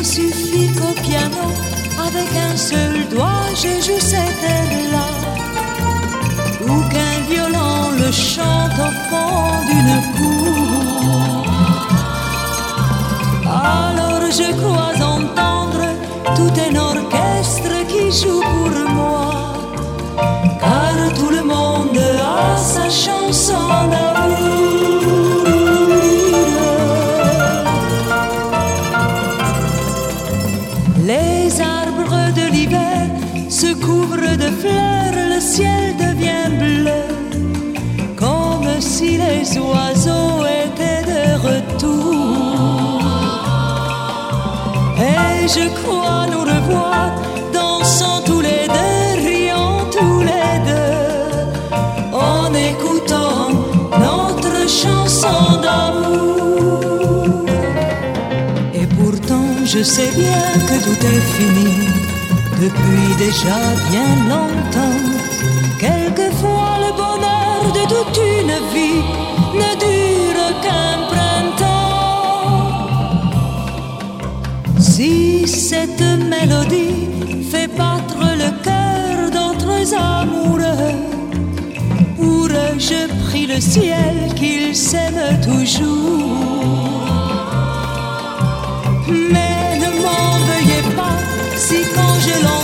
suffit qu'au piano, avec un seul doigt, je joue cet air-là, ou qu'un violon le chante au fond d'une cour. Alors je crois entendre tout un orchestre qui joue pour moi, car tout le monde a sa chanson d'amour. Les arbres de l'hiver se couvrent de fleurs, le ciel devient bleu, comme si les oiseaux étaient de retour. Et je crois nous revoir, dansant tous les deux, riant tous les deux, en écoutant notre chanson d'amour. Et pourtant je sais bien que tout est fini, depuis déjà bien longtemps. Quelquefois le bonheur de toute une vie ne dure qu'un printemps. Si cette mélodie fait battre le cœur d'autres amoureux, je prie le ciel qu'il s'aime toujours. Mais ne m'en veuillez pas si quand je l'entends